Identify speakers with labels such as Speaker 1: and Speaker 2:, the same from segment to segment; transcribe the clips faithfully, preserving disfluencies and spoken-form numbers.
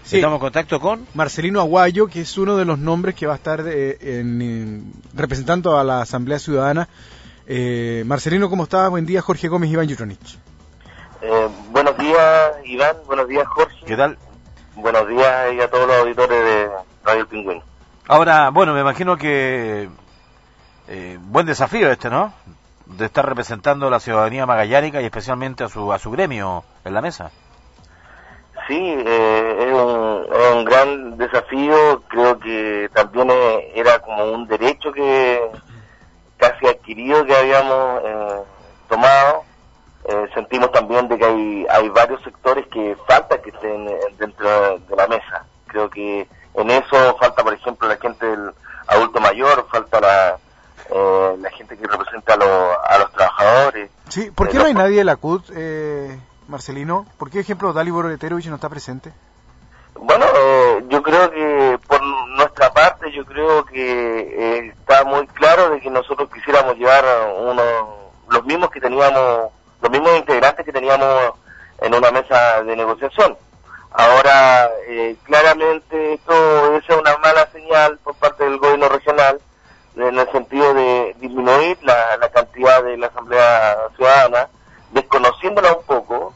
Speaker 1: Sí. Estamos en contacto con
Speaker 2: Marcelino Aguayo, que es uno de los nombres que va a estar eh, en, en, representando a la Asamblea Ciudadana. Eh, Marcelino, ¿cómo estás? Buen día, Jorge Gómez, Iván Yutronich.
Speaker 3: Eh, buenos días, Iván. Buenos días, Jorge.
Speaker 1: ¿Qué tal?
Speaker 3: Buenos días y a todos los auditores de Radio El Pingüino.
Speaker 1: Ahora, bueno, me imagino que eh, buen desafío este, ¿no? De estar representando a la ciudadanía magallánica y especialmente a su a su gremio en la mesa.
Speaker 3: Sí, eh, es, un, es un gran desafío. Creo que también era como un derecho que casi adquirido que habíamos eh, tomado. Eh, sentimos también de que hay, hay varios sectores que falta que estén dentro de la mesa. Creo que en eso falta, por ejemplo, la gente del adulto mayor, falta la eh, la gente que representa a, lo, a los trabajadores.
Speaker 2: Sí, ¿por qué
Speaker 3: eh,
Speaker 2: no hay
Speaker 3: los...
Speaker 2: nadie de la C U T, eh, Marcelino? ¿Por qué, ejemplo, Dalibor Leterovich no está presente?
Speaker 3: Bueno, eh, yo creo que por nuestra parte, yo creo que eh, está muy claro de que nosotros quisiéramos llevar uno, los mismos que teníamos, los mismos integrantes que teníamos en una mesa de negociación. Ahora, eh, claramente esto es una mala señal por parte del gobierno regional, en el sentido de disminuir la, la cantidad de la Asamblea Ciudadana, desconociéndola un poco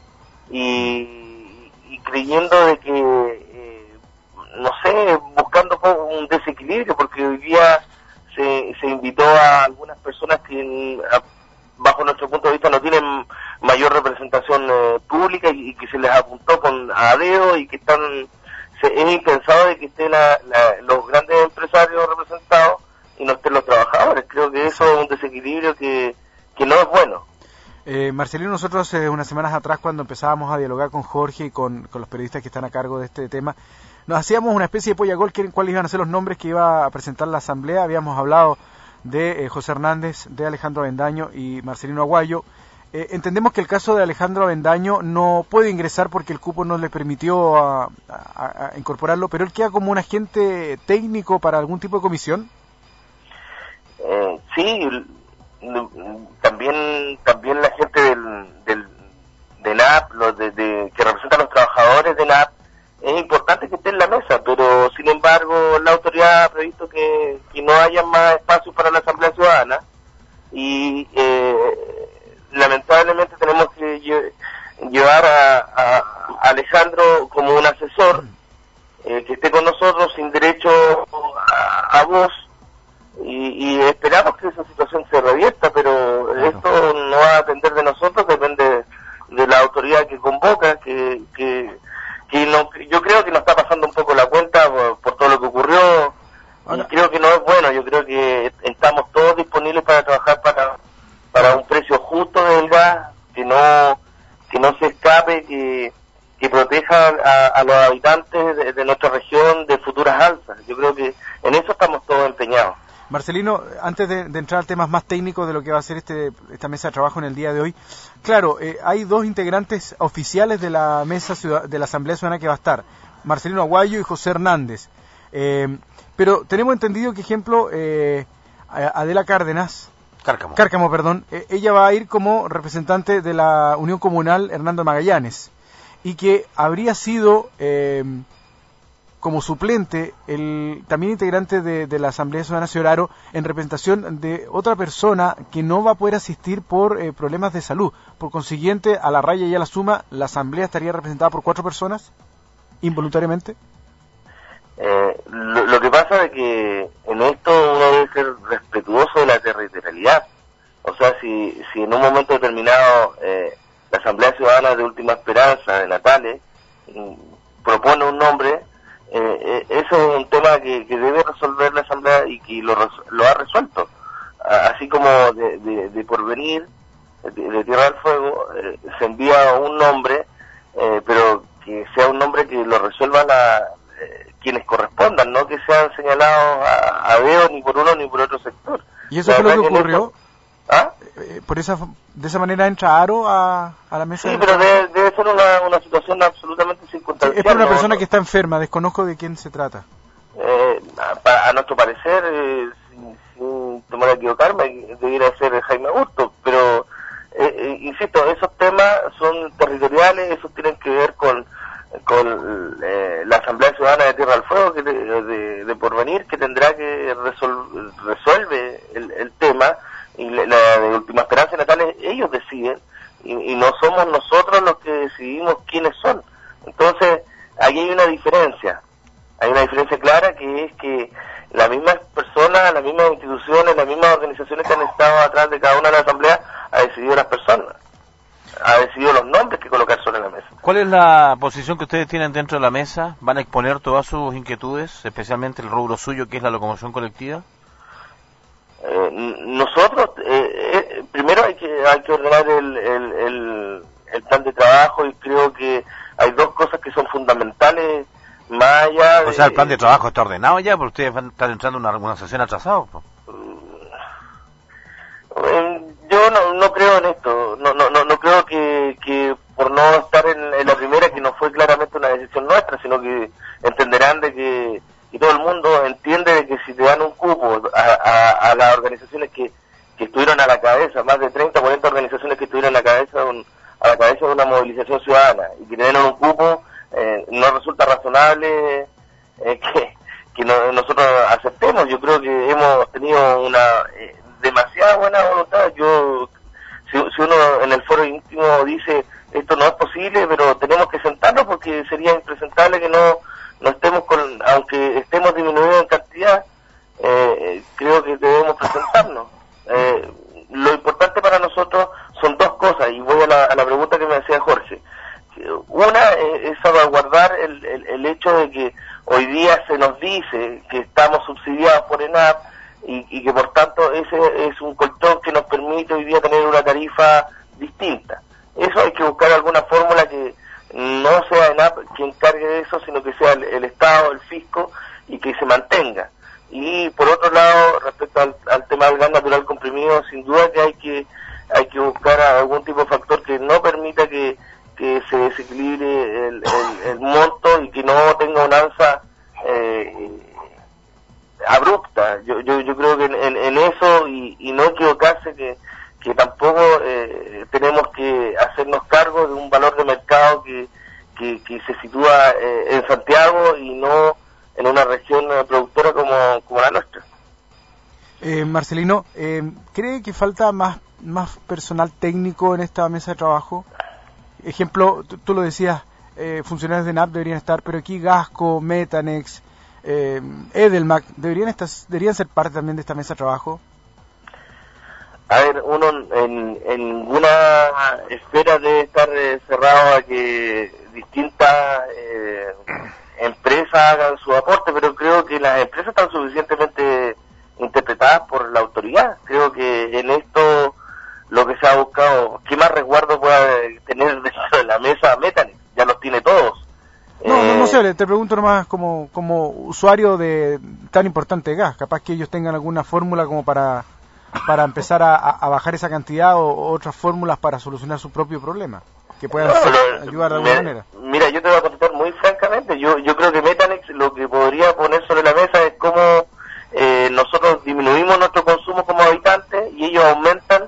Speaker 3: y, y creyendo de que, eh, no sé, buscando un desequilibrio, porque hoy día se, se invitó a algunas personas que, a, bajo nuestro punto de vista, no tienen mayor representación eh, pública y, y que se les apuntó con a dedo y que están, se, es impensado de que estén la, la, los grandes empresarios representados y no estén los trabajadores. Creo que eso es un desequilibrio que, que no es bueno.
Speaker 2: Eh, Marcelino, nosotros eh, unas semanas atrás, cuando empezábamos a dialogar con Jorge y con, con los periodistas que están a cargo de este tema, nos hacíamos una especie de polla gol, que, cuáles iban a ser los nombres que iba a presentar la Asamblea. Habíamos hablado de eh, José Hernández, de Alejandro Avendaño y Marcelino Aguayo. Eh, entendemos que el caso de Alejandro Avendaño no puede ingresar porque el cupo no le permitió a, a, a incorporarlo, pero él queda como un agente técnico para algún tipo de comisión.
Speaker 3: Eh, sí, también también la gente del, del de N A P, los de, de, que representan a los trabajadores de N A P, es importante que esté en la mesa, pero sin embargo la autoridad ha previsto que, que no haya más espacios para la Asamblea Ciudadana y eh, lamentablemente tenemos que lle llevar a, a Alejandro como un asesor eh, que esté con nosotros sin derecho a, a voz. Y, y esperamos que esa situación se revierta, pero claro, esto no va a depender de nosotros, depende de la autoridad que convoca, que que, que no, yo creo que nos está pasando un poco la cuenta por, por todo lo que ocurrió. Ahora, y creo que no es bueno. Yo creo que estamos todos disponibles para trabajar para para un precio justo del gas, que no que no se escape, que que proteja a, a los habitantes de, de nuestra región de futuras alzas. Yo creo que en eso estamos todos empeñados.
Speaker 2: Marcelino, antes de, de entrar a temas más técnicos de lo que va a ser este, esta mesa de trabajo en el día de hoy, claro, eh, hay dos integrantes oficiales de la mesa ciudad, de la Asamblea Ciudadana que va a estar, Marcelino Aguayo y José Hernández. Eh, pero tenemos entendido que, ejemplo, eh, Adela Cárdenas,
Speaker 1: Cárcamo,
Speaker 2: Cárcamo perdón, eh, ella va a ir como representante de la Unión Comunal Hernando Magallanes, y que habría sido... Eh, como suplente, el también integrante de, de la Asamblea Ciudadana Cioraro, en representación de otra persona que no va a poder asistir por eh, problemas de salud. Por consiguiente, a la raya y a la suma, la Asamblea estaría representada por cuatro personas, involuntariamente.
Speaker 3: Eh, lo, lo que pasa es que en esto uno debe ser respetuoso de la territorialidad. O sea, si, si en un momento determinado eh, la Asamblea Ciudadana de Última Esperanza, de Natales, mm, propone un nombre, Eh, eh, eso es un tema que, que debe resolver la Asamblea y que lo, lo ha resuelto. Ah, así como de, de, de Porvenir, de, de Tierra del Fuego, eh, se envía un nombre, eh, pero que sea un nombre que lo resuelvan la, eh, quienes correspondan, no que sean señalados a, a dedo ni por uno ni por otro sector.
Speaker 2: ¿Y eso fue lo que ocurrió?
Speaker 3: ¿Ah?
Speaker 2: Eh, por esa, de esa manera entra Aro a, a la mesa.
Speaker 3: Sí, pero debe, debe ser una, una situación absolutamente circunstancial.
Speaker 2: Sí, es por una
Speaker 3: ¿no?
Speaker 2: persona que está enferma, desconozco de quién se trata.
Speaker 3: Eh, a, a nuestro parecer, eh, sin, sin temor a equivocarme, debiera ser Jaime Augusto, pero eh, eh, insisto, esos temas son territoriales, esos tienen que ver con con eh, la Asamblea Ciudadana de Tierra del Fuego que de, de, de Porvenir, que tendrá que resol, resuelve el, el tema, y la, la de Última Esperanza Natales ellos deciden, y, y no somos nosotros los que decidimos quiénes son. Entonces, ahí hay una diferencia, hay una diferencia clara, que es que las mismas personas, las mismas instituciones, las mismas organizaciones que han estado atrás de cada una de las asambleas, ha decidido las personas, ha decidido los nombres que colocar sobre la mesa.
Speaker 1: ¿Cuál es la posición que ustedes tienen dentro de la mesa? ¿Van a exponer todas sus inquietudes, especialmente el rubro suyo, que es la locomoción colectiva?
Speaker 3: Eh, nosotros, eh, eh, primero hay que hay que ordenar el, el, el, el plan de trabajo, y creo que hay dos cosas que son fundamentales, más allá de...
Speaker 1: O sea, el plan de trabajo está ordenado ya, porque ustedes van a estar entrando en una, una sesión atrasada.
Speaker 3: Eh, yo no, no creo en esto, no no no, no creo que, que por no estar en, en la primera, que no fue claramente una decisión nuestra, sino que entenderán de que, y todo el mundo entiende de que si te dan un cupo a, a, a las organizaciones que, que estuvieron a la cabeza, más de treinta, cuarenta organizaciones que estuvieron a la cabeza de un, a la cabeza de una movilización ciudadana, y que tienen un cupo, eh, no resulta razonable eh, que, que no, nosotros aceptemos. Yo creo que hemos tenido una eh, demasiada buena voluntad. Yo, si, si uno en el foro íntimo dice esto no es posible, pero tenemos que sentarnos, porque sería impresentable que no, no estemos con, aunque estemos disminuidos en cantidad, eh, creo que debemos presentarnos. Eh, lo importante para nosotros son dos cosas, y voy a la, a la pregunta que me hacía Jorge. Una es salvaguardar el, el, el hecho de que hoy día se nos dice que estamos subsidiados por ENAP, y, y que por tanto ese es un colchón que nos permite hoy día tener una tarifa distinta. Eso hay que buscar alguna fórmula que no sea ENAP quien cargue de eso, sino que sea el, el Estado, el fisco, y que se mantenga. Y por otro lado, respecto al, al tema del gas natural comprimido, sin duda que hay que hay que buscar algún tipo de factor que no permita que, que se desequilibre el, el, el monto, y que no tenga una alza eh, abrupta. Yo, yo yo creo que en, en, en eso, y, y no equivocarse, que, que tampoco eh, tenemos que hacernos cargo de un valor de mercado que, que, que se sitúa eh, en Santiago, y no en una región productora como, como la nuestra.
Speaker 2: Eh, Marcelino, eh, ¿cree que falta más, más personal técnico en esta mesa de trabajo? Ejemplo, tú, tú lo decías, eh, funcionarios de ENAP deberían estar, pero aquí Gasco, Metanex, eh, Edelmac, ¿deberían, estar, ¿deberían ser parte también de esta mesa de trabajo?
Speaker 3: A ver, uno en, en ninguna esfera debe estar eh, cerrado a que distintas eh, empresas hagan su aporte, pero creo que las empresas están suficientemente interpretadas por la autoridad. Creo que en esto lo que se ha buscado, ¿qué más resguardo pueda tener dentro de la mesa Metanex? Ya los tiene todos.
Speaker 2: No,
Speaker 3: eh,
Speaker 2: no, no sé, te pregunto nomás como, como usuario de tan importante gas, capaz que ellos tengan alguna fórmula como para para empezar a, a bajar esa cantidad, o, o otras fórmulas para solucionar su propio problema, que puedan
Speaker 3: no,
Speaker 2: hacer,
Speaker 3: lo,
Speaker 2: ayudar de alguna
Speaker 3: me,
Speaker 2: manera.
Speaker 3: Mira, yo te voy a contestar muy francamente. Yo yo creo que Metanex lo que podría poner sobre la mesa es cómo eh, nosotros disminuimos nuestro consumo como habitantes, y ellos aumentan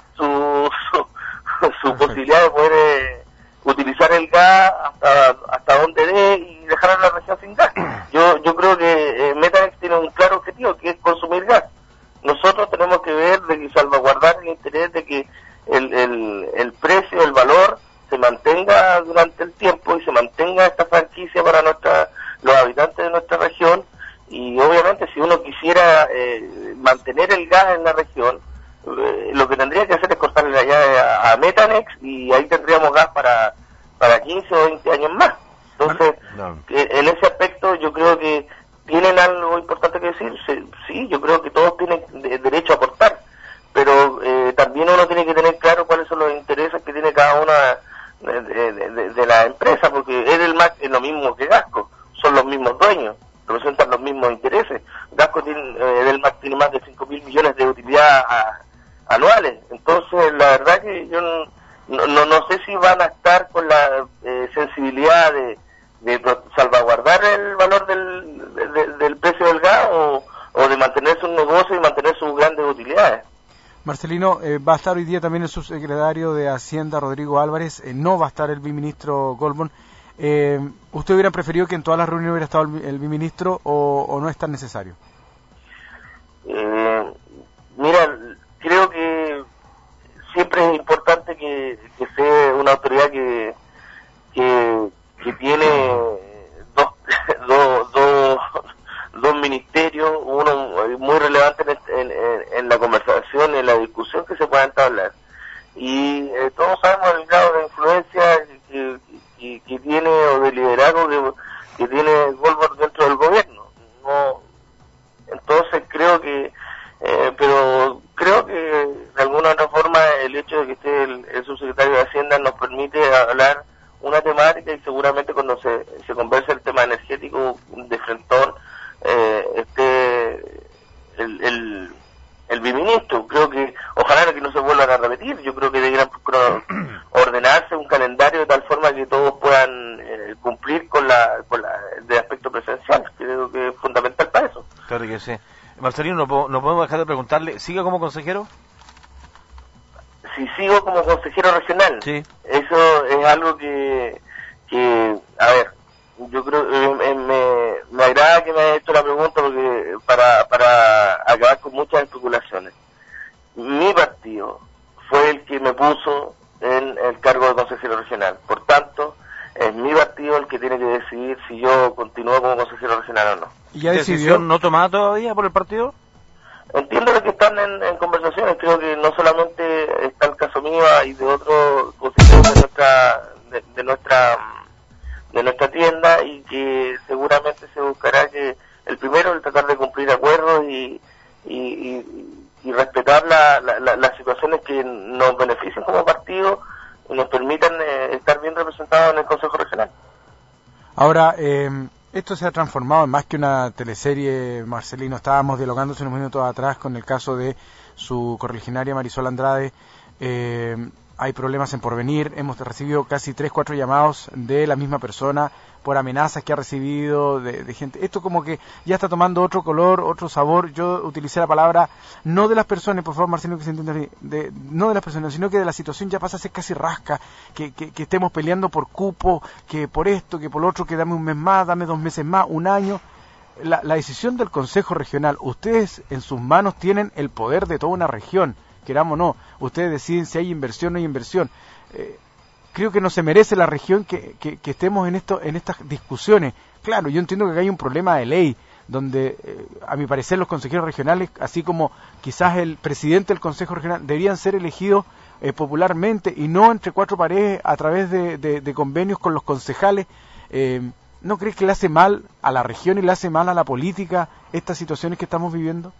Speaker 3: su su, su posibilidad de poder eh, utilizar el gas hasta hasta donde dé, y dejar a la región sin gas. Yo yo creo que eh, Metanex tiene un claro objetivo, que es consumir gas. Nosotros tenemos que ver de que salvaguardar el interés de que el, el, el precio, el valor se mantenga durante el tiempo, y se mantenga esta franquicia para nuestra, los habitantes de nuestra región. Y obviamente si uno quisiera eh, mantener el gas en la región, eh, lo que tendría que hacer es cortarle la llave a, a Metanex, y ahí tendríamos gas para, para quince o veinte años más. Entonces, no. eh, en ese aspecto yo creo que ¿tienen algo importante que decir? Sí, yo creo que todos tienen derecho a aportar, pero eh, también uno tiene que tener claro cuáles son los intereses que tiene cada una de, de, de, de las empresas, porque Edelmac es lo mismo que Gasco, son los mismos dueños, representan los mismos intereses. Gasco tiene, eh, Edelmac tiene más de cinco mil millones de utilidad a, anuales, entonces la verdad que yo no, no, no sé si van a estar con la eh, sensibilidad de de salvaguardar el valor del, de, del precio del gas, o, o de mantener su negocio y mantener sus grandes utilidades.
Speaker 2: Marcelino, eh, va a estar hoy día también el subsecretario de Hacienda, Rodrigo Álvarez, eh, no va a estar el viceministro Goldman. Eh, ¿Usted hubiera preferido que en todas las reuniones hubiera estado el, el biministro o, o no es tan necesario?
Speaker 3: Eh, mira, creo que siempre es importante que, que sea una autoridad que que, que tiene dos, dos, dos, dos ministerios, uno muy relevante en, en, en la conversación, en la discusión que se pueda entablar. Y eh, todos sabemos el grado de influencia que, que, que tiene, o de liderazgo que, que tiene Goldberg dentro del gobierno. No, entonces creo que, eh, pero creo que de alguna otra forma el hecho de que esté el, el subsecretario de Hacienda nos permite hablar una temática, y seguramente cuando se, se converse el tema energético de frentón, eh, esté el, el, el biministro. Creo que ojalá que no se vuelvan a repetir. Yo creo que deberían ordenarse un calendario de tal forma que todos puedan eh, cumplir con la, con la de aspecto presencial. Creo que es fundamental para eso.
Speaker 1: Claro que sí. Marcelino, no, puedo, no podemos dejar de preguntarle, ¿sigue como consejero?
Speaker 3: Si sigo como consejero regional,
Speaker 1: sí.
Speaker 3: Eso es algo que, que a ver, yo creo que eh, me, me agrada que me haya hecho la pregunta, porque para, para acabar con muchas especulaciones. Mi partido fue el que me puso en el cargo de consejero regional, por tanto, es mi partido el que tiene que decidir si yo continúo como consejero regional o no.
Speaker 2: ¿Y ya decidió?
Speaker 1: ¿No tomada todavía por el partido?
Speaker 3: Entiendo que están en, en conversaciones. Creo que no solamente está el caso mío, y de otros consejeros de nuestra de, de nuestra de nuestra tienda, y que seguramente se buscará que el primero el tratar de cumplir acuerdos y y, y, y respetar la, la, la, las situaciones que nos beneficien como partido y nos permitan eh, estar bien representados en el Consejo Regional.
Speaker 2: Ahora, eh, esto se ha transformado en más que una teleserie, Marcelino. Estábamos dialogando hace unos minutos atrás con el caso de su correligionaria Marisol Andrade. Eh, hay problemas en porvenir. Hemos recibido casi tres, cuatro llamados de la misma persona por amenazas que ha recibido de, de gente. Esto como que ya está tomando otro color, otro sabor. Yo utilicé la palabra no de las personas, por favor, Marcelino, que se entienda así, de, no de las personas, sino que de la situación ya pasa a ser casi rasca, que, que, que estemos peleando por cupo, que por esto, que por lo otro, que dame un mes más, dame dos meses más, un año. La, la decisión del Consejo Regional, ustedes en sus manos tienen el poder de toda una región, queramos o no, ustedes deciden si hay inversión o no hay inversión. Eh, creo que no se merece la región que, que, que estemos en esto en estas discusiones. Claro, yo entiendo que acá hay un problema de ley, donde eh, a mi parecer los consejeros regionales, así como quizás el presidente del Consejo Regional, deberían ser elegidos eh, popularmente y no entre cuatro paredes a través de, de, de convenios con los concejales. Eh, ¿No crees que le hace mal a la región y le hace mal a la política estas situaciones que estamos viviendo?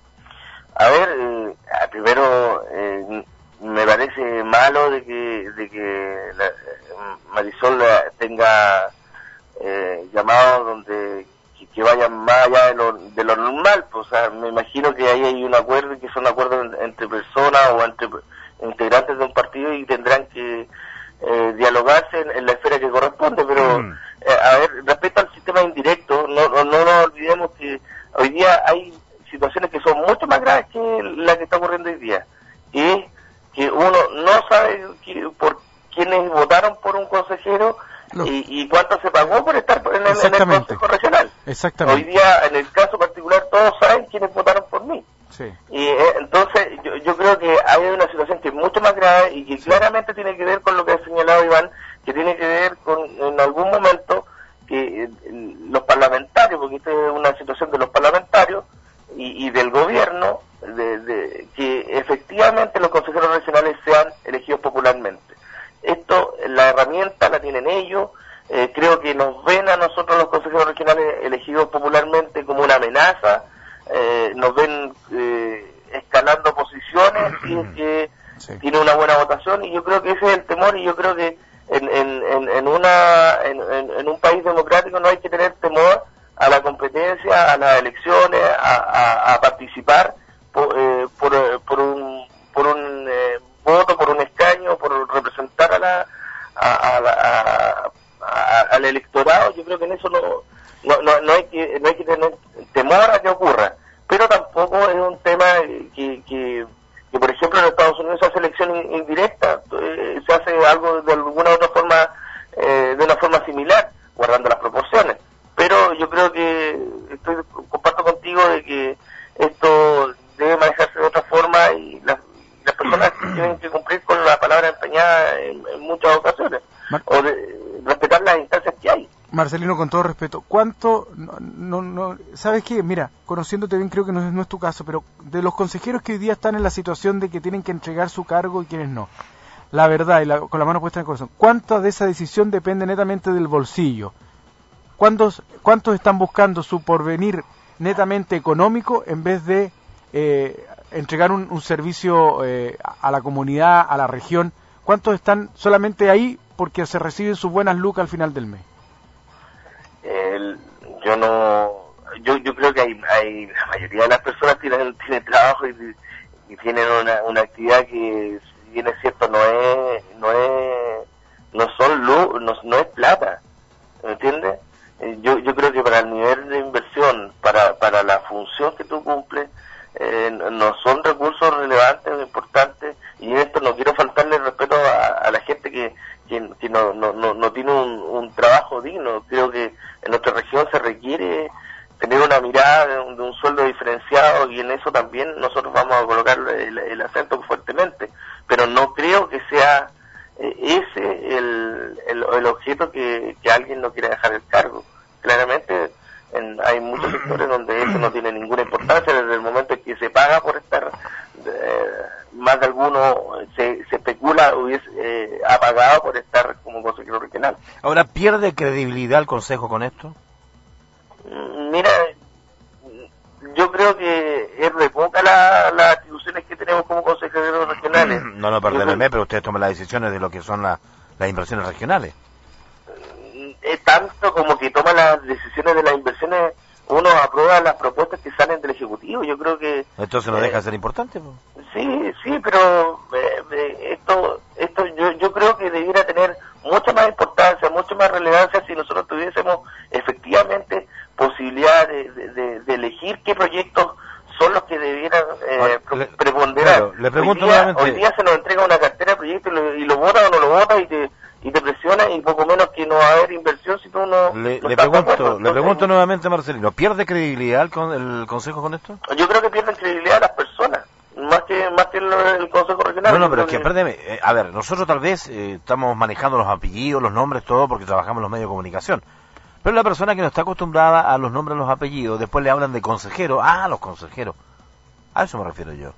Speaker 3: A ver, eh, primero eh, me parece malo de que de que la, Marisol tenga eh, llamados donde que, que vayan más allá de lo, de lo normal. Pues, o sea, me imagino que ahí hay un acuerdo, y que son acuerdos entre personas o entre integrantes de un partido, y tendrán que eh, dialogarse en, en la esfera que corresponde. Pero mm. eh, a ver, respecto al sistema indirecto, no, no, no nos olvidemos que hoy día hay situaciones que son mucho más graves que la que está ocurriendo hoy día, y es que uno no sabe que, por quiénes votaron por un consejero no. y, y cuánto se pagó por estar en el, en el Consejo Regional.
Speaker 2: Exactamente.
Speaker 3: Hoy día, en el caso particular, todos saben quiénes votaron por mí.
Speaker 2: Sí.
Speaker 3: Y eh, entonces yo, yo creo que hay una situación que es mucho más grave, y que sí. claramente tiene que ver con lo que ha señalado Iván, que tiene que ver con, en algún momento, que eh, los parlamentarios, porque esta es una situación de los parlamentarios, Y, y del gobierno, de, de que efectivamente los consejeros regionales sean elegidos popularmente. Esto, la herramienta la tienen ellos. Eh, creo que nos ven a nosotros los consejeros regionales elegidos popularmente como una amenaza. Eh, nos ven eh, escalando posiciones, y es que sí. tiene una buena votación, y yo creo que ese es el temor. Y yo creo que en, en, en, en, una, en, en, en un país democrático no hay que tener temor a la competencia, a las elecciones, a, a, a participar por, eh, por, por un, por un eh, voto, por un escaño, por representar a la, a, a, a, a, al electorado. Yo creo que en eso no, no, no, no hay que, no hay que tener temor a que ocurra, pero tampoco es un tema que, que, que por ejemplo en Estados Unidos se hace elección indirecta, eh, se hace algo de alguna otra forma, eh, de una forma similar. yo creo que estoy comparto contigo de que esto debe manejarse de otra forma y las, las personas tienen que cumplir con la palabra empeñada en, en muchas ocasiones, Mar o de, respetar las instancias que hay.
Speaker 2: Marcelino, con todo respeto, ¿cuánto, no, no, no, sabes qué? Mira, conociéndote bien creo que no es, no es tu caso, pero de los consejeros que hoy día están en la situación de que tienen que entregar su cargo y quienes no, la verdad, y la, con la mano puesta en el corazón, ¿cuánta de esa decisión depende netamente del bolsillo? ¿Cuántos, cuántos están buscando su porvenir netamente económico en vez de eh, entregar un, un servicio eh, a la comunidad, a la región? ¿Cuántos están solamente ahí porque se reciben sus buenas lucas al final del mes?
Speaker 3: El, yo no, yo yo creo que hay, hay la mayoría de las personas tienen, tienen trabajo y, y tienen una, una actividad que, si bien es cierto, no es, no es, no son luz, no, no es plata, ¿me entiendes? Yo yo creo que para el nivel de inversión, para para la función que tú cumples, eh, no son recursos relevantes o importantes, y en esto no quiero faltarle respeto a, a la gente que que, que no, no, no, no tiene un, un trabajo digno. Creo que en nuestra región se requiere tener una mirada de un, de un sueldo diferenciado, y en eso también nosotros vamos a colocar el, el acento fuertemente, pero no creo que sea eh, ese el, el, el objeto que, que alguien no quiera dejar el cargo. Claramente en, hay muchos sectores donde eso no tiene ninguna importancia desde el momento en que se paga por estar, eh, más de alguno se, se especula hubiese eh, ha pagado por estar como consejero regional.
Speaker 1: Ahora, ¿pierde credibilidad el Consejo con esto?
Speaker 3: Mira, yo creo que es de poca la, las atribuciones que tenemos como consejeros regionales.
Speaker 1: No, no, perdóneme, pero ustedes toman las decisiones de lo que son la, las inversiones regionales.
Speaker 3: Es tanto como que toma las decisiones de las inversiones, uno aprueba las propuestas que salen del Ejecutivo. Yo creo que...
Speaker 1: Entonces no
Speaker 3: eh,
Speaker 1: deja de ser importante, ¿no?
Speaker 3: Sí, sí, pero eh, eh, esto esto yo, yo creo que debiera tener mucha más importancia, mucha más relevancia si nosotros tuviésemos efectivamente posibilidad de, de, de elegir qué proyectos son los que debieran eh, le, preponderar.
Speaker 1: Claro, le pregunto
Speaker 3: hoy, día,
Speaker 1: nuevamente...
Speaker 3: hoy día se nos entrega una cartera de proyectos y lo, y lo vota o no lo vota y te... y te presiona, y poco menos que no va a haber inversión si tú no...
Speaker 1: Le,
Speaker 3: no
Speaker 1: le
Speaker 3: estás
Speaker 1: pregunto,
Speaker 3: de acuerdo.
Speaker 1: le pregunto nuevamente, Marcelino, ¿pierde credibilidad el, con, el Consejo con esto?
Speaker 3: Yo creo que pierden credibilidad las personas, más que más que el, el Consejo Regional.
Speaker 1: No, no, pero es que, que... perdeme, eh, a ver, nosotros tal vez eh, estamos manejando los apellidos, los nombres, todo, porque trabajamos en los medios de comunicación. Pero la persona que no está acostumbrada a los nombres, los apellidos, después le hablan de consejero, ah, los consejeros. A eso me refiero yo.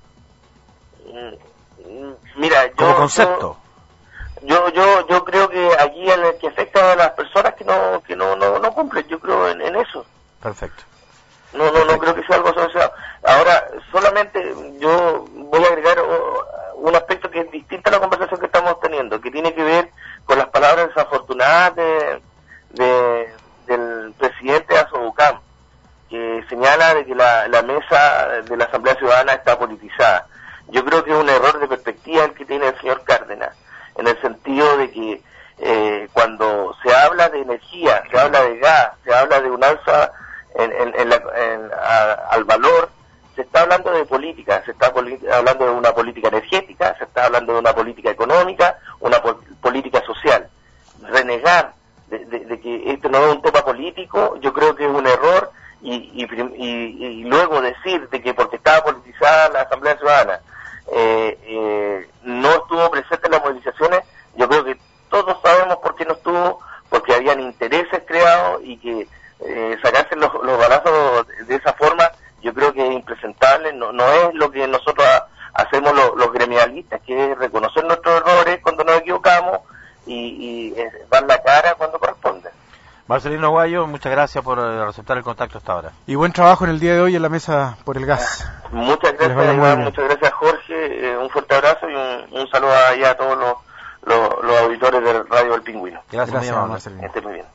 Speaker 3: Mira, yo...
Speaker 1: Como concepto.
Speaker 3: Yo, yo, yo creo que aquí el que afecta a las personas que no, que no, no, no cumplen, yo creo en, en eso.
Speaker 1: Perfecto.
Speaker 3: No, no, Perfecto. no creo que sea algo asociado. Ahora, solamente yo voy a agregar un aspecto que es distinto a la conversación que estamos teniendo, que tiene que ver con las palabras desafortunadas de, de del presidente Azobucam, que señala de que la, la mesa de la Asamblea Ciudadana está politizada. Yo creo que es un error de perspectiva el que tiene el señor Cárdenas, en el sentido de que eh, cuando se habla de energía, se habla de gas, se habla de un alza en, en, en la, en, a, al valor, se está hablando de política, se está hablando de una política energética, se está hablando de una política económica, una po política social. Renegar de, de, de que esto no es un tema político, yo creo que es un error, y, y, y, y luego decir de que porque estaba politizada la Asamblea Ciudadana, Eh, eh, no estuvo presente en las movilizaciones, yo creo que todos sabemos por qué no estuvo, porque habían intereses creados, y que eh, sacarse los, los balazos de esa forma, yo creo que es impresentable, no, no es lo que nosotros ha, hacemos lo, los gremialistas, que es reconocer nuestros errores cuando nos equivocamos y, y eh, dar la cara cuando corresponde.
Speaker 1: Marcelino Aguayo, muchas gracias por aceptar el contacto hasta ahora.
Speaker 2: Y buen trabajo en el día de hoy en la mesa por el gas.
Speaker 3: Muchas gracias, Iván, muchas gracias, Jorge, eh, un fuerte abrazo y un, un saludo allá a todos los, los, los auditores de Radio El Pingüino.
Speaker 1: Gracias,
Speaker 2: gracias
Speaker 1: muy
Speaker 2: Marcelino.
Speaker 3: Que esté muy bien.